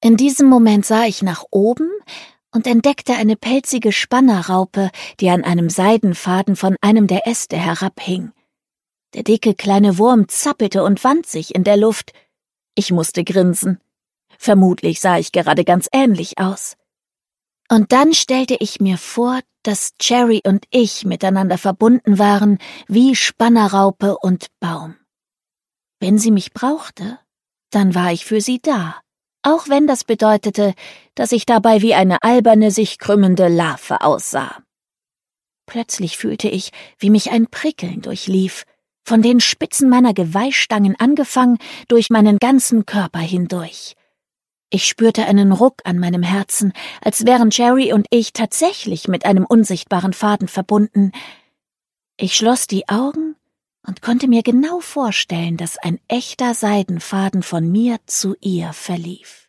In diesem Moment sah ich nach oben und entdeckte eine pelzige Spannerraupe, die an einem Seidenfaden von einem der Äste herabhing. Der dicke kleine Wurm zappelte und wand sich in der Luft. Ich musste grinsen. Vermutlich sah ich gerade ganz ähnlich aus. Und dann stellte ich mir vor, dass Cherry und ich miteinander verbunden waren wie Spannerraupe und Baum. Wenn sie mich brauchte, dann war ich für sie da, auch wenn das bedeutete, dass ich dabei wie eine alberne, sich krümmende Larve aussah. Plötzlich fühlte ich, wie mich ein Prickeln durchlief, von den Spitzen meiner Geweihstangen angefangen, durch meinen ganzen Körper hindurch. Ich spürte einen Ruck an meinem Herzen, als wären Cherry und ich tatsächlich mit einem unsichtbaren Faden verbunden. Ich schloss die Augen und konnte mir genau vorstellen, dass ein echter Seidenfaden von mir zu ihr verlief.